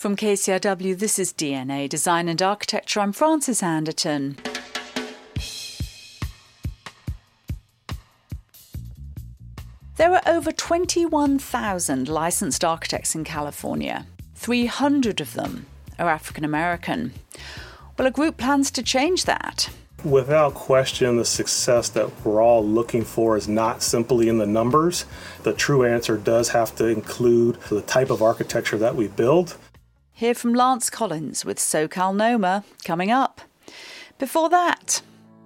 From KCRW, this is DNA, Design and Architecture. I'm Frances Anderton. There are over 21,000 licensed architects in California. 300 of them are African American. Well, a group plans to change that. Without question, the success that we're all looking for is not simply in the numbers. The true answer does have to include the type of architecture that we build. Hear from Lance Collins with SoCal NOMA coming up. Before that...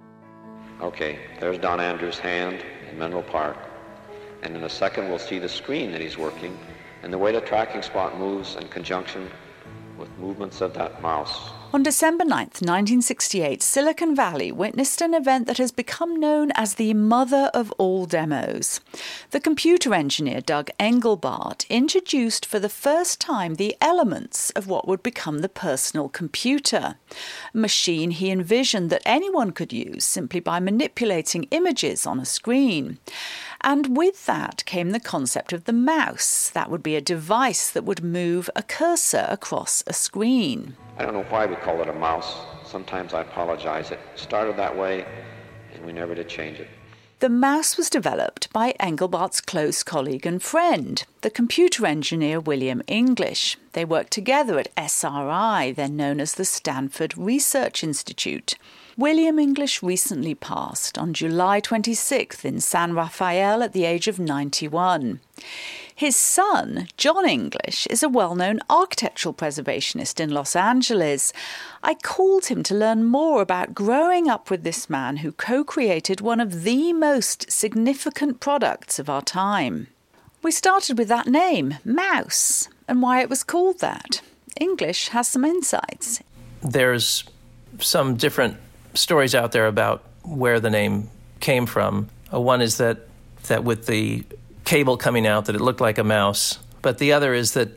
Okay, there's Don Andrews' hand in Menlo Park. And in a second we'll see the screen that he's working and the way the tracking spot moves in conjunction with movements of that mouse. On December 9th, 1968, Silicon Valley witnessed an event that has become known as the mother of all demos. The computer engineer Doug Engelbart introduced for the first time the elements of what would become the personal computer, a machine he envisioned that anyone could use simply by manipulating images on a screen. And with that came the concept of the mouse. That would be a device that would move a cursor across a screen. I don't know why we call it a mouse. Sometimes I apologize. It started that way, and we never did change it. The mouse was developed by Engelbart's close colleague and friend, the computer engineer William English. They worked together at SRI, then known as the Stanford Research Institute. William English recently passed on July 26th in San Rafael at the age of 91. His son, John English, is a well-known architectural preservationist in Los Angeles. I called him to learn more about growing up with this man who co-created one of the most significant products of our time. We started with that name, Mouse, and why it was called that. English has some insights. There's some different stories out there about where the name came from. One is that with the cable coming out that it looked like a mouse, but the other is that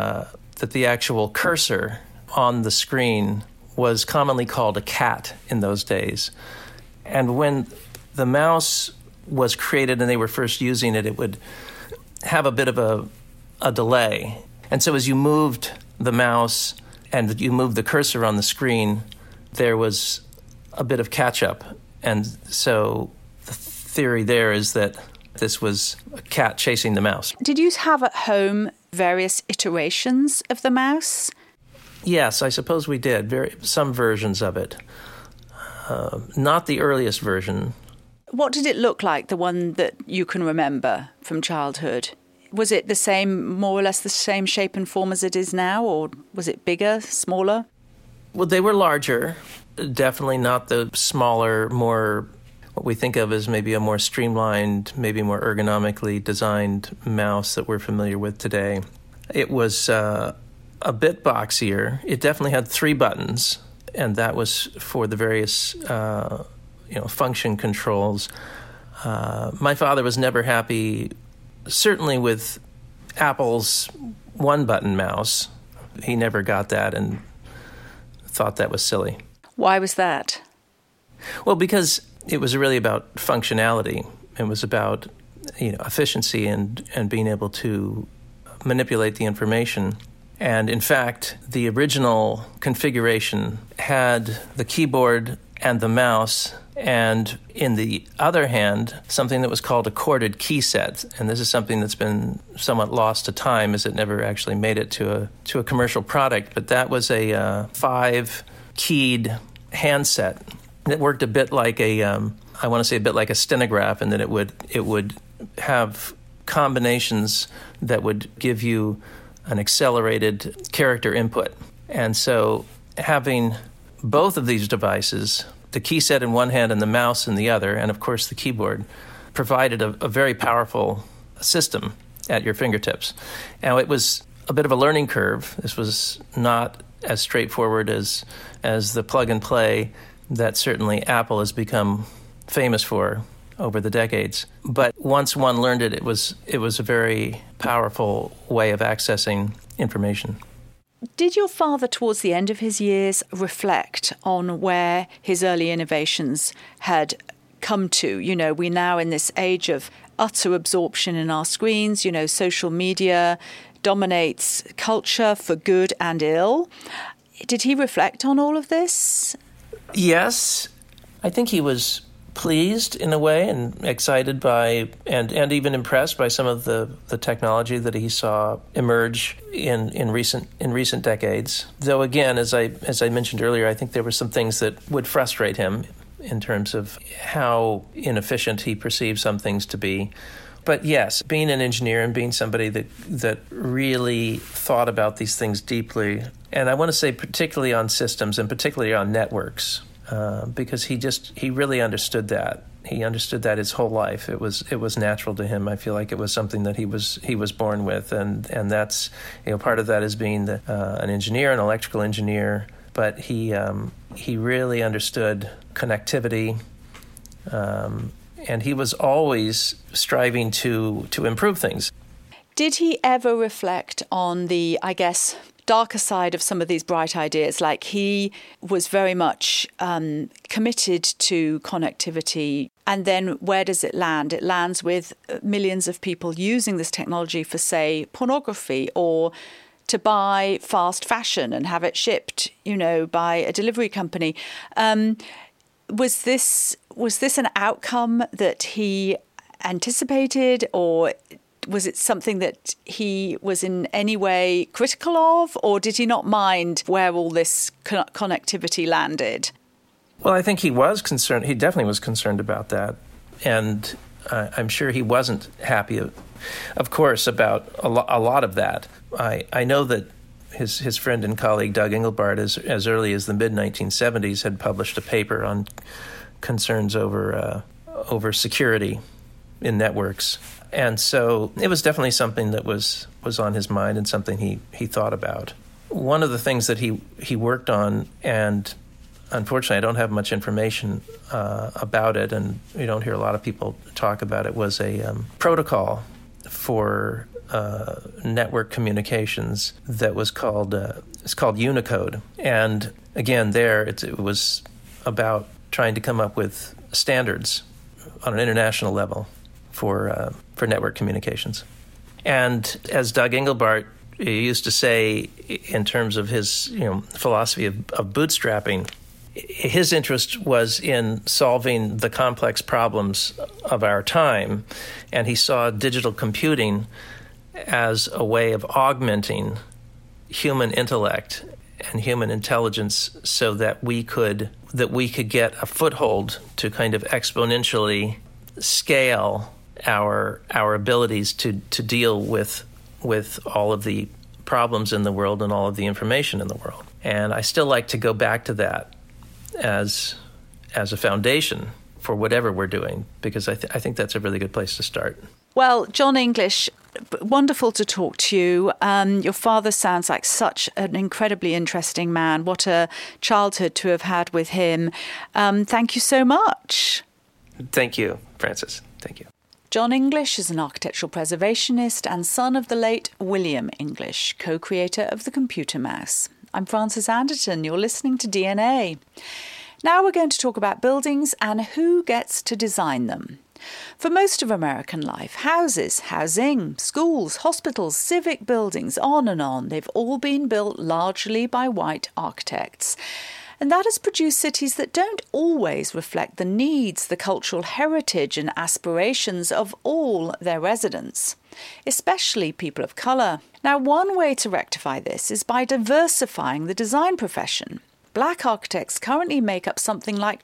the actual cursor on the screen was commonly called a cat in those days. And when the mouse was created and they were first using it, it would have a bit of a delay. And so as you moved the mouse and you moved the cursor on the screen, there was a bit of catch-up. And so the theory there is that this was a cat chasing the mouse. Did you have at home various iterations of the mouse? Yes, I suppose we did. Some versions of it. Not the earliest version. What did it look like, the one that you can remember from childhood? Was it the same, more or less the same shape and form as it is now, or was it bigger, smaller? Well, they were larger. Definitely not the smaller, more what we think of as maybe a more streamlined, maybe more ergonomically designed mouse that we're familiar with today. It was a bit boxier. It definitely had 3 buttons, and that was for the various function controls. My father was never happy, certainly with Apple's 1-button mouse. He never got that and thought that was silly. Why was that? Well, because it was really about functionality. It was about efficiency and being able to manipulate the information. And in fact, the original configuration had the keyboard and the mouse, and in the other hand, something that was called a corded key set. And this is something that's been somewhat lost to time, as it never actually made it to a commercial product. But that was a 5-keyed handset that worked a bit like a stenograph, and that it would have combinations that would give you an accelerated character input. And so having both of these devices, the key set in one hand and the mouse in the other, and of course the keyboard, provided a very powerful system at your fingertips. Now, it was a bit of a learning curve. This was not as straightforward as the plug and play that certainly Apple has become famous for over the decades. But once one learned it, it was a very powerful way of accessing information. Did your father, towards the end of his years, reflect on where his early innovations had come to? We're now in this age of utter absorption in our screens, social media, dominates culture for good and ill. Did he reflect on all of this? Yes. I think he was pleased in a way and excited by and even impressed by some of the technology that he saw emerge in recent decades. Though again, as I mentioned earlier, I think there were some things that would frustrate him in terms of how inefficient he perceived some things to be. But yes, being an engineer and being somebody that really thought about these things deeply, and I want to say particularly on systems and particularly on networks, because he really understood that. He understood that his whole life. It was natural to him. I feel like it was something that he was born with, and that's, part of that is being an engineer, an electrical engineer. But he really understood connectivity, and he was always striving to improve things. Did he ever reflect on the, I guess, darker side of some of these bright ideas? Like, he was very much committed to connectivity. And then where does it land? It lands with millions of people using this technology for, say, pornography, or to buy fast fashion and have it shipped, by a delivery company. Was this an outcome that he anticipated, or was it something that he was in any way critical of, or did he not mind where all this connectivity landed? Well, I think he was concerned. He definitely was concerned about that. And I'm sure he wasn't happy, of course, about a lot of that. I know that his friend and colleague Doug Engelbart, as early as the mid-1970s, had published a paper on concerns over security in networks. And so it was definitely something that was on his mind and something he thought about. One of the things that he worked on, and unfortunately I don't have much information about it, and we don't hear a lot of people talk about it, was a protocol for network communications that was called Unicode. And again, it was about trying to come up with standards on an international level for network communications. And as Doug Engelbart used to say, in terms of his philosophy of bootstrapping, his interest was in solving the complex problems of our time, and he saw digital computing as a way of augmenting human intellect and human intelligence so that we could get a foothold to kind of exponentially scale our abilities to deal with all of the problems in the world and all of the information in the world. And I still like to go back to that as a foundation for whatever we're doing, because I think that's a really good place to start. Well, John English, wonderful to talk to you. Your father sounds like such an incredibly interesting man. What a childhood to have had with him. Thank you so much. Thank you, Frances. Thank you. John English is an architectural preservationist and son of the late William English, co-creator of the computer mouse. I'm Frances Anderton. You're listening to DNA. Now we're going to talk about buildings and who gets to design them. For most of American life, houses, housing, schools, hospitals, civic buildings, on and on, they've all been built largely by white architects. And that has produced cities that don't always reflect the needs, the cultural heritage and aspirations of all their residents, especially people of colour. Now, one way to rectify this is by diversifying the design profession. Black architects currently make up something like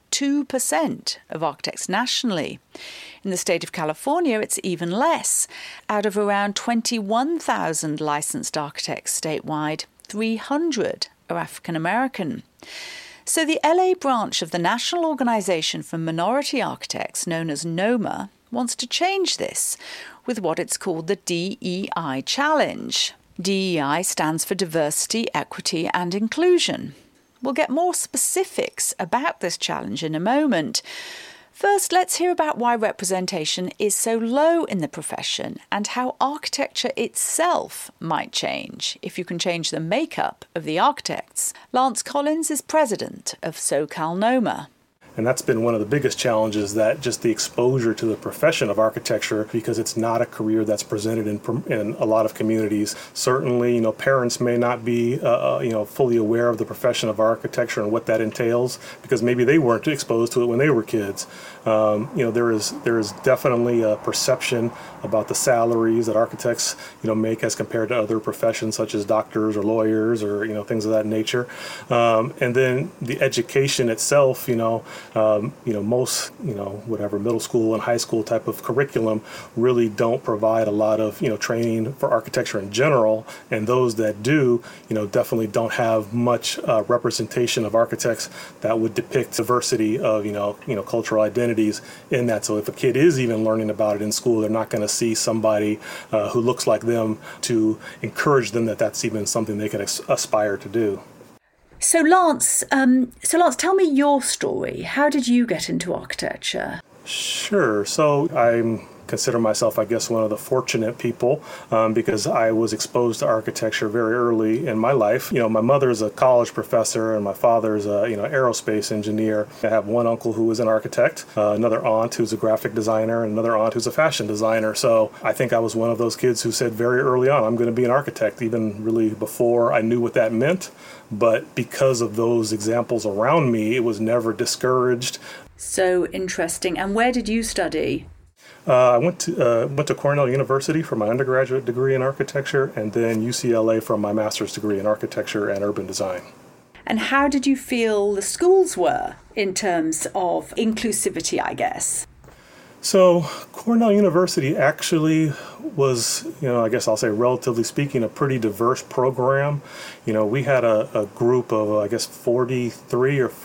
2% of architects nationally. In the state of California, it's even less. Out of around 21,000 licensed architects statewide, 300 are African American. So the LA branch of the National Organization for Minority Architects, known as NOMA, wants to change this with what it's called the DEI Challenge. DEI stands for Diversity, Equity and Inclusion. We'll get more specifics about this challenge in a moment. First, let's hear about why representation is so low in the profession and how architecture itself might change if you can change the makeup of the architects. Lance Collins is president of SoCal NOMA. And that's been one of the biggest challenges, that just the exposure to the profession of architecture, because it's not a career that's presented in a lot of communities. Certainly, parents may not be, fully aware of the profession of architecture and what that entails, because maybe they weren't exposed to it when they were kids. There is definitely a perception about the salaries that architects, make as compared to other professions such as doctors or lawyers or, things of that nature. And then the education itself, most, whatever middle school and high school type of curriculum really don't provide a lot of, training for architecture in general. And those that do, definitely don't have much representation of architects that would depict diversity of, cultural identities in that. So if a kid is even learning about it in school, they're not going to see somebody who looks like them to encourage them that that's even something they can aspire to do. So Lance, tell me your story. How did you get into architecture? Sure. So I consider myself, I guess, one of the fortunate people because I was exposed to architecture very early in my life. My mother's a college professor and my father's a aerospace engineer. I have one uncle who was an architect, another aunt who's a graphic designer, and another aunt who's a fashion designer. So I think I was one of those kids who said very early on, I'm going to be an architect, even really before I knew what that meant. But because of those examples around me, it was never discouraged. So interesting. And where did you study? I went to Cornell University for my undergraduate degree in architecture, and then UCLA for my master's degree in architecture and urban design. And how did you feel the schools were in terms of inclusivity, I guess? So Cornell University actually was, I guess I'll say relatively speaking, a pretty diverse program. We had a group of, 43 or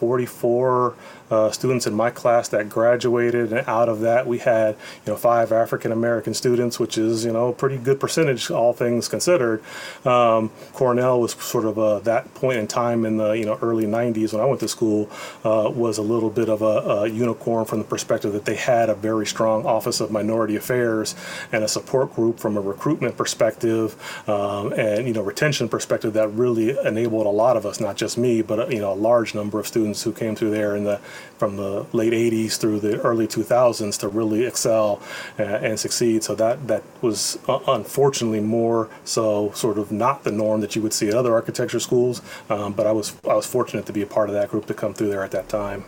44 students in my class that graduated, and out of that we had 5 African American students, which is a pretty good percentage, all things considered. Cornell was sort of that point in time in the early 90s when I went to school was a little bit of a unicorn from the perspective that they had a very strong Office of Minority Affairs and a support group from a recruitment perspective and retention perspective that really enabled a lot of us, not just me, but a large number of students who came through there from the late 80s through the early 2000s to really excel and succeed. So that was unfortunately more so sort of not the norm that you would see at other architecture schools, but I was fortunate to be a part of that group to come through there at that time.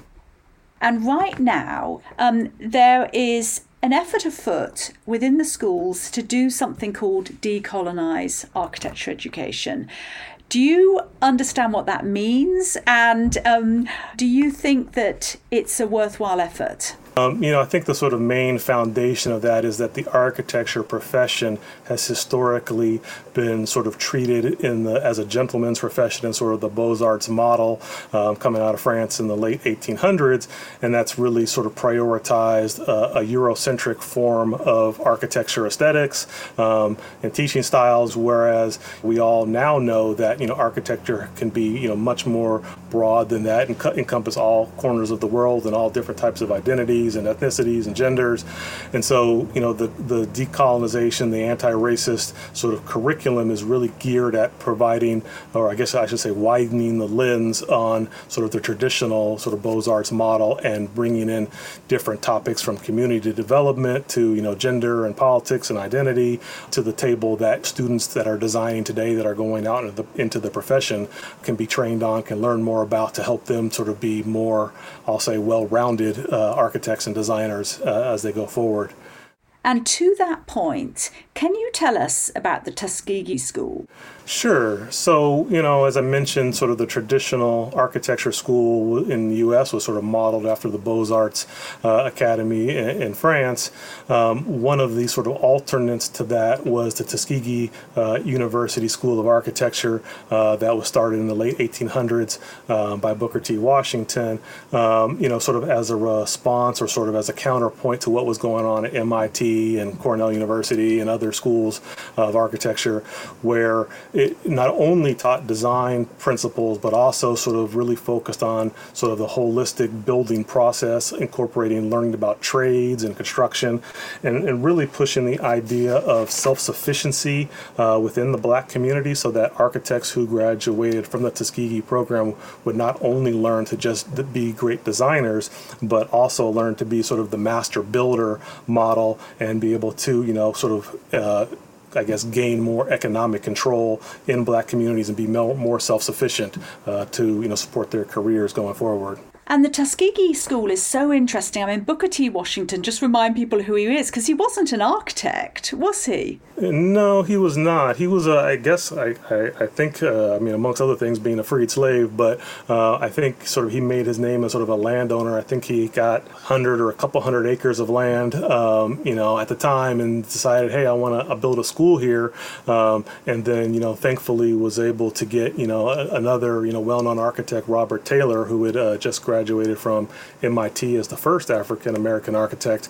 And right now, there is an effort afoot within the schools to do something called decolonize architecture education. Do you understand what that means? And do you think that it's a worthwhile effort? I think the sort of main foundation of that is that the architecture profession has historically been sort of treated as a gentleman's profession in sort of the Beaux-Arts model coming out of France in the late 1800s, and that's really sort of prioritized a Eurocentric form of architecture aesthetics and teaching styles, whereas we all now know that architecture can be much more broad than that and encompass all corners of the world and all different types of identities and ethnicities and genders. And so, the decolonization, the anti-racist sort of curriculum is really geared at providing, or I guess I should say widening the lens on sort of the traditional sort of Beaux-Arts model and bringing in different topics from community development to, gender and politics and identity to the table that students that are designing today that are going out into the profession can be trained on, can learn more about to help them sort of be more, I'll say, well-rounded architects and designers as they go forward. And to that point, can you tell us about the Tuskegee School? Sure. So, as I mentioned, sort of the traditional architecture school in the U.S. was sort of modeled after the Beaux-Arts Academy in France. One of the sort of alternates to that was the Tuskegee University School of Architecture that was started in the late 1800s by Booker T. Washington, sort of as a response or sort of as a counterpoint to what was going on at MIT Tuskegee and Cornell University and other schools of architecture, where it not only taught design principles, but also sort of really focused on sort of the holistic building process, incorporating learning about trades and construction, and really pushing the idea of self-sufficiency within the Black community, so that architects who graduated from the Tuskegee program would not only learn to just be great designers, but also learn to be sort of the master builder model and be able to, sort of gain more economic control in Black communities and be more self-sufficient to, support their careers going forward. And the Tuskegee School is so interesting. I mean, Booker T. Washington, just remind people who he is, because he wasn't an architect, was he? No, he was not. He was, I think, amongst other things, being a freed slave, but I think sort of he made his name as sort of a landowner. I think he got 100 or a couple hundred acres of land, at the time, and decided, hey, I want to build a school here. And then, thankfully was able to get, another, well-known architect, Robert Taylor, who had just graduated from MIT as the first African-American architect,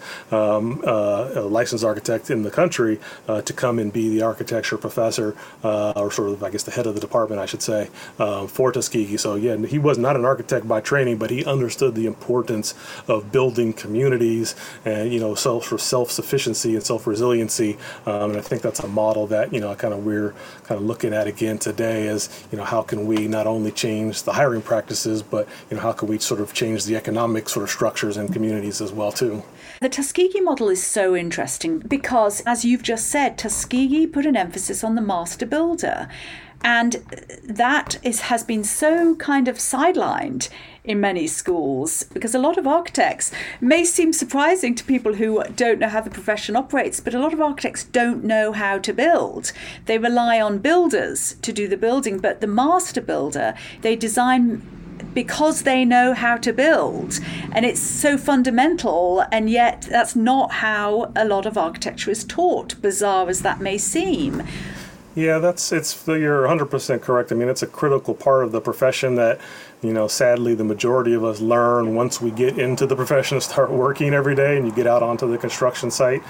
licensed architect in the country, to come and be the architecture professor, or sort of, the head of the department, I should say, for Tuskegee. So, yeah, he was not an architect by training, but he understood the importance of building communities and, self-sufficiency and self-resiliency. And I think that's a model that, we're kind of looking at again today as, how can we not only change the hiring practices, but, how can we sort of change the economic sort of structures and communities as well, too. The Tuskegee model is so interesting because, as you've just said, Tuskegee put an emphasis on the master builder. And that has been so kind of sidelined in many schools, because a lot of architects, may seem surprising to people who don't know how the profession operates, but a lot of architects don't know how to build. They rely on builders to do the building, but the master builder, they design because they know how to build, and it's so fundamental, and yet that's not how a lot of architecture is taught, bizarre as that may seem. Yeah, you're 100% correct. I mean, it's a critical part of the profession that, sadly, the majority of us learn once we get into the profession and start working every day and you get out onto the construction site.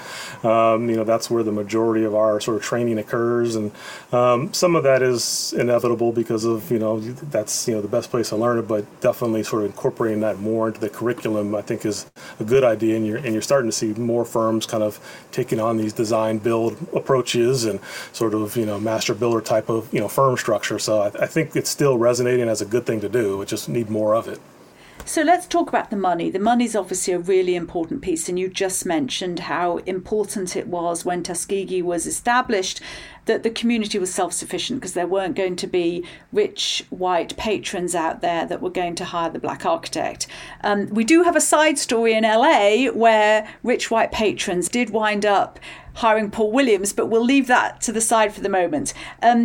That's where the majority of our sort of training occurs. And some of that is inevitable because of, that's, the best place to learn it, but definitely sort of incorporating that more into the curriculum, I think, is a good idea. And you're starting to see more firms kind of taking on these design build approaches and sort of, master builder type of, firm structure. So I think it's still resonating as a good thing to do. We just need more of it. So let's talk about the money. The money is obviously a really important piece, and you just mentioned how important it was when Tuskegee was established that the community was self-sufficient, because there weren't going to be rich white patrons out there that were going to hire the Black architect. We do have a side story in LA where rich white patrons did wind up hiring Paul Williams, but we'll leave that to the side for the moment.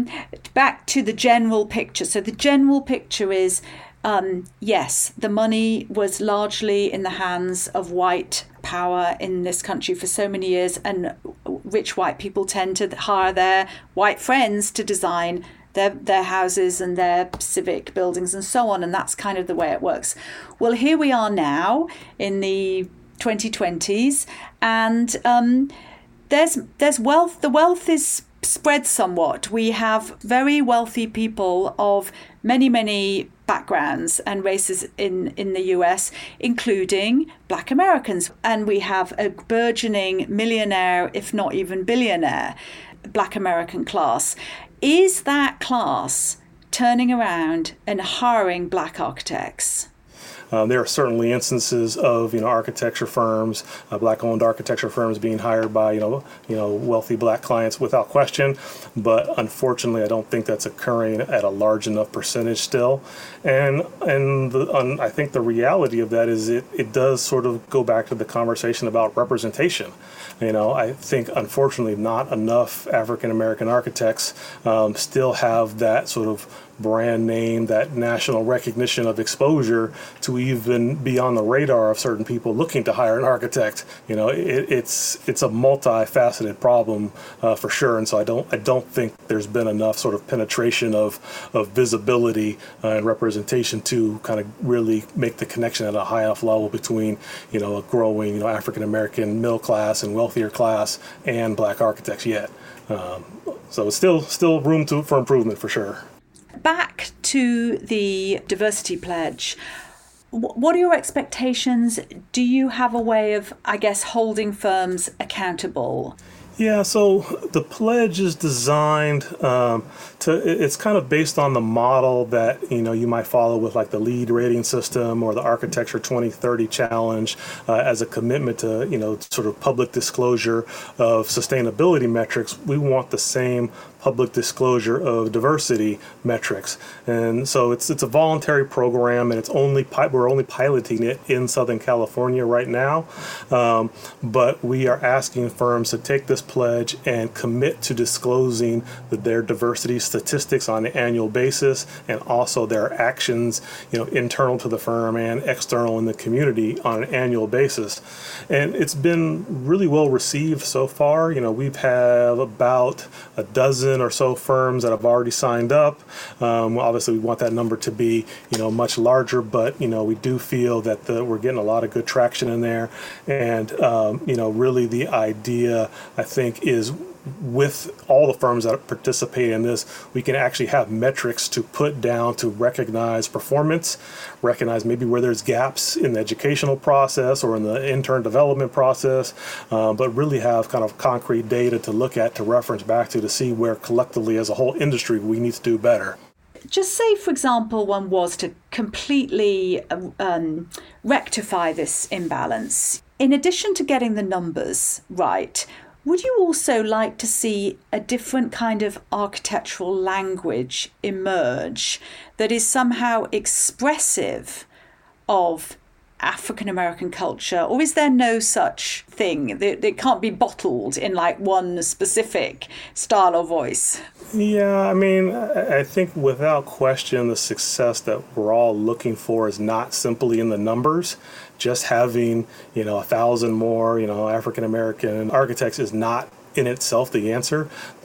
Back to the general picture. So the general picture is, yes, the money was largely in the hands of white power in this country for so many years, and rich white people tend to hire their white friends to design their houses and their civic buildings and so on, and that's kind of the way it works. Well, here we are now in the 2020s, and there's wealth. The wealth is spread somewhat. We have very wealthy people of many backgrounds and races in the US, including Black Americans. And we have a burgeoning millionaire, if not even billionaire, Black American class. Is that class turning around and hiring Black architects? There are certainly instances of architecture firms, Black-owned architecture firms being hired by wealthy Black clients without question, but unfortunately, I don't think that's occurring at a large enough percentage still. And I think the reality of that is it does sort of go back to the conversation about representation. I think unfortunately not enough African American architects still have that sort of brand name, that national recognition of exposure to even be on the radar of certain people looking to hire an architect. It's a multifaceted problem for sure, and so I don't think there's been enough sort of penetration of visibility and representation to kind of really make the connection at a high enough level between a growing African American middle class and wealthier class and Black architects yet. So it's still room for improvement for sure. Back to the diversity pledge. What are your expectations? Do you have a way of, I guess, holding firms accountable? Yeah, so the pledge is designed it's kind of based on the model that, you might follow with like the LEED rating system or the Architecture 2030 challenge as a commitment to, sort of public disclosure of sustainability metrics. We want the same public disclosure of diversity metrics. And so it's a voluntary program, and we're only piloting it in Southern California right now. But we are asking firms to take this pledge and commit to disclosing their diversity statistics on an annual basis, and also their actions, internal to the firm and external in the community on an annual basis. And it's been really well received so far. We've had about a dozen or so firms that have already signed up. Obviously, we want that number to be, much larger, but, we do feel that we're getting a lot of good traction in there. And, really the idea, I think, is with all the firms that participate in this, we can actually have metrics to put down to recognize performance, recognize maybe where there's gaps in the educational process or in the intern development process, but really have kind of concrete data to look at, to reference back to see where collectively as a whole industry we need to do better. Just say, for example, one was to completely rectify this imbalance. In addition to getting the numbers right, would you also like to see a different kind of architectural language emerge that is somehow expressive of African American culture? Or is there no such thing? It can't be bottled in like one specific style or voice? Yeah, I think without question the success that we're all looking for is not simply in the numbers. Just having, 1,000 more, African American architects is not in itself the answer.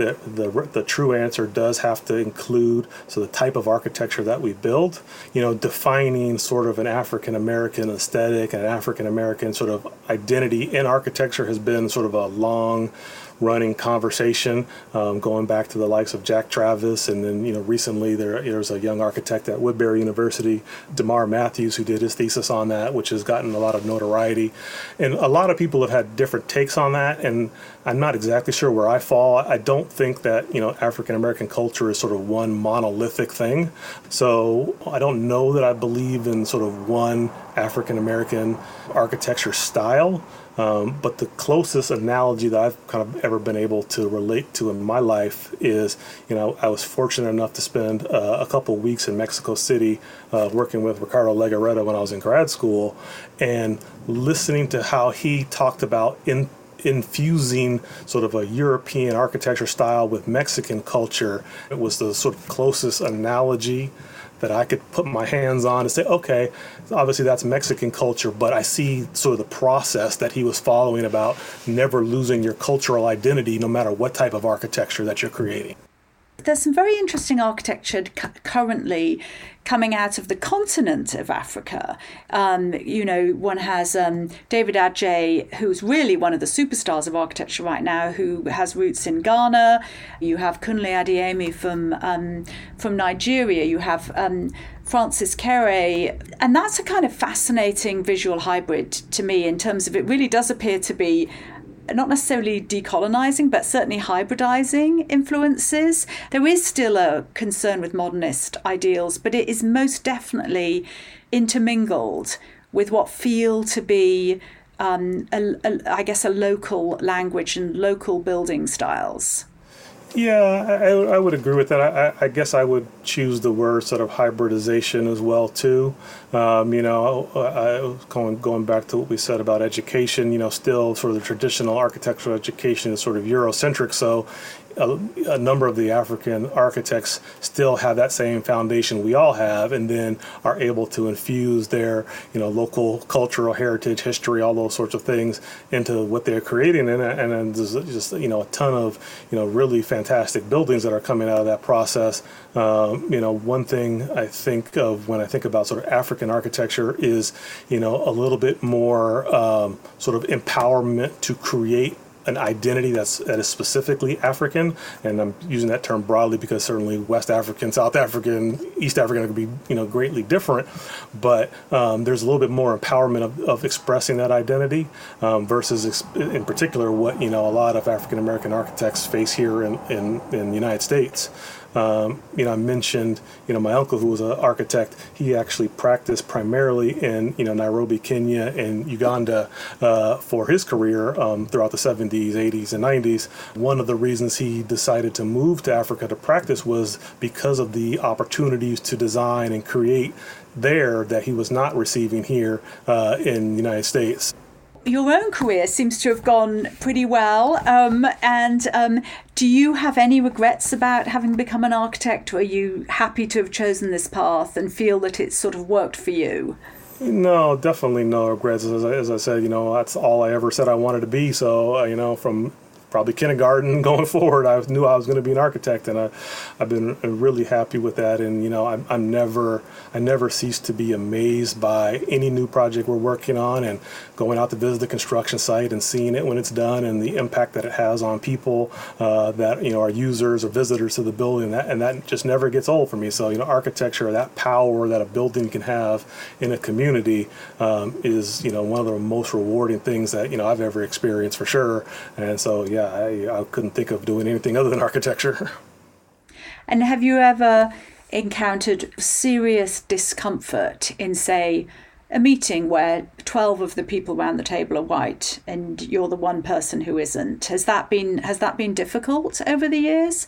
The true answer does have to include the type of architecture that we build. Defining sort of an African American aesthetic and an African American sort of identity in architecture has been sort of a long running conversation, going back to the likes of Jack Travis, and then recently there's a young architect at Woodbury University, DeMar Matthews, who did his thesis on that, which has gotten a lot of notoriety, and a lot of people have had different takes on that, and I'm not exactly sure where I fall. I don't think that African American culture is sort of one monolithic thing, so I don't know that I believe in sort of one African American architecture style. But the closest analogy that I've kind of ever been able to relate to in my life is, I was fortunate enough to spend a couple weeks in Mexico City working with Ricardo Legarreta when I was in grad school, and listening to how he talked about infusing sort of a European architecture style with Mexican culture. It was the sort of closest analogy that I could put my hands on and say, okay, obviously that's Mexican culture, but I see sort of the process that he was following about never losing your cultural identity no matter what type of architecture that you're creating. There's some very interesting architecture currently coming out of the continent of Africa. One has David Adjaye, who's really one of the superstars of architecture right now, who has roots in Ghana. You have Kunle Adeyemi from Nigeria. You have Francis Kere. And that's a kind of fascinating visual hybrid to me, in terms of it really does appear to be not necessarily decolonizing, but certainly hybridizing influences. There is still a concern with modernist ideals, but it is most definitely intermingled with what feel to be, I guess, a local language and local building styles. Yeah, I would agree with that. I guess I would choose the word sort of hybridization as well too. Going back to what we said about education, still sort of the traditional architectural education is sort of Eurocentric. So a number of the African architects still have that same foundation we all have, and then are able to infuse their, local cultural heritage, history, all those sorts of things into what they're creating. And then there's just, a ton of, really fantastic buildings that are coming out of that process. One thing I think of when I think about sort of African architecture is, a little bit more sort of empowerment to create an identity that is specifically African, and I'm using that term broadly because certainly West African, South African, East African could be greatly different, but there's a little bit more empowerment of expressing that identity versus in particular what a lot of African American architects face here in the United States. I mentioned, my uncle who was an architect. He actually practiced primarily in, Nairobi, Kenya, and Uganda for his career throughout the 70s, 80s, and 90s. One of the reasons he decided to move to Africa to practice was because of the opportunities to design and create there that he was not receiving here in the United States. Your own career seems to have gone pretty well. Do you have any regrets about having become an architect? Or are you happy to have chosen this path and feel that it's sort of worked for you? No, definitely no regrets. As I said, that's all I ever said I wanted to be. So, from probably kindergarten going forward, I knew I was going to be an architect, and I've been really happy with that. And I never cease to be amazed by any new project we're working on, and going out to visit the construction site and seeing it when it's done, and the impact that it has on people that are users or visitors to the building. And that just never gets old for me. So architecture, that power that a building can have in a community is one of the most rewarding things that I've ever experienced for sure. And so I couldn't think of doing anything other than architecture. And have you ever encountered serious discomfort in, say, a meeting where 12 of the people around the table are white and you're the one person who isn't? Has that been difficult over the years?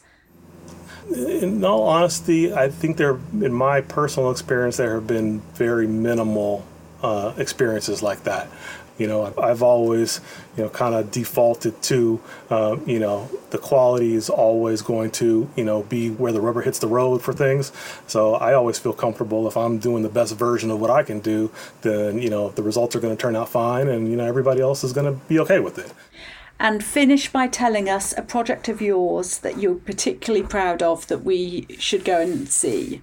In all honesty, I think in my personal experience, there have been very minimal experiences like that. I've always, kind of defaulted to, the quality is always going to, be where the rubber hits the road for things. So I always feel comfortable if I'm doing the best version of what I can do, then, the results are going to turn out fine, and, everybody else is going to be okay with it. And finish by telling us a project of yours that you're particularly proud of that we should go and see.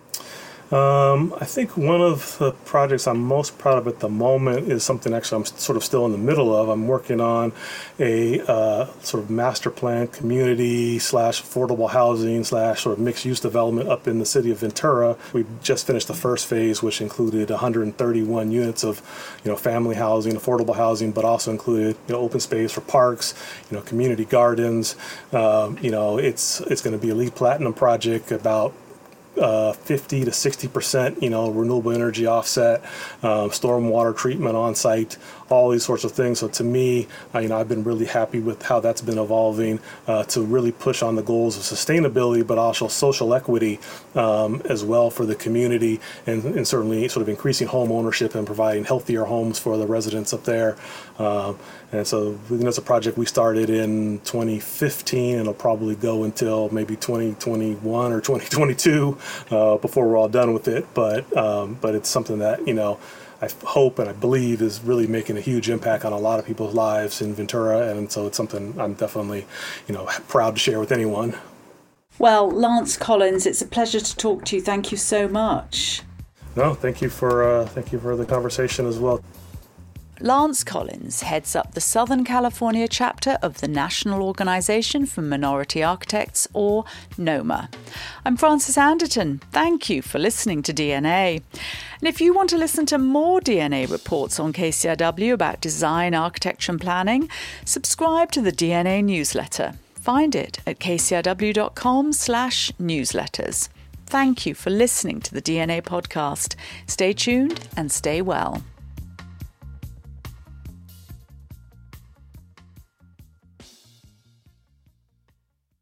I think one of the projects I'm most proud of at the moment is something actually I'm sort of still in the middle of. I'm working on a sort of master plan community / affordable housing / sort of mixed use development up in the city of Ventura. We just finished the first phase, which included 131 units of, family housing, affordable housing, but also included, open space for parks, community gardens. It's going to be a LEED Platinum project, about 50 to 60%, renewable energy offset, stormwater treatment on site, all these sorts of things. So to me, I've been really happy with how that's been evolving to really push on the goals of sustainability, but also social equity as well for the community, and certainly sort of increasing home ownership and providing healthier homes for the residents up there. And so that's a project we started in 2015, and it'll probably go until maybe 2021 or 2022 before we're all done with it. But it's something that, I hope and I believe is really making a huge impact on a lot of people's lives in Ventura. And so it's something I'm definitely, proud to share with anyone. Well, Lance Collins, it's a pleasure to talk to you. Thank you so much. No, thank you for the conversation as well. Lance Collins heads up the Southern California chapter of the National Organization for Minority Architects, or NOMA. I'm Frances Anderton. Thank you for listening to DNA. And if you want to listen to more DNA reports on KCRW about design, architecture and planning, subscribe to the DNA newsletter. Find it at kcrw.com/newsletters. Thank you for listening to the DNA podcast. Stay tuned and stay well.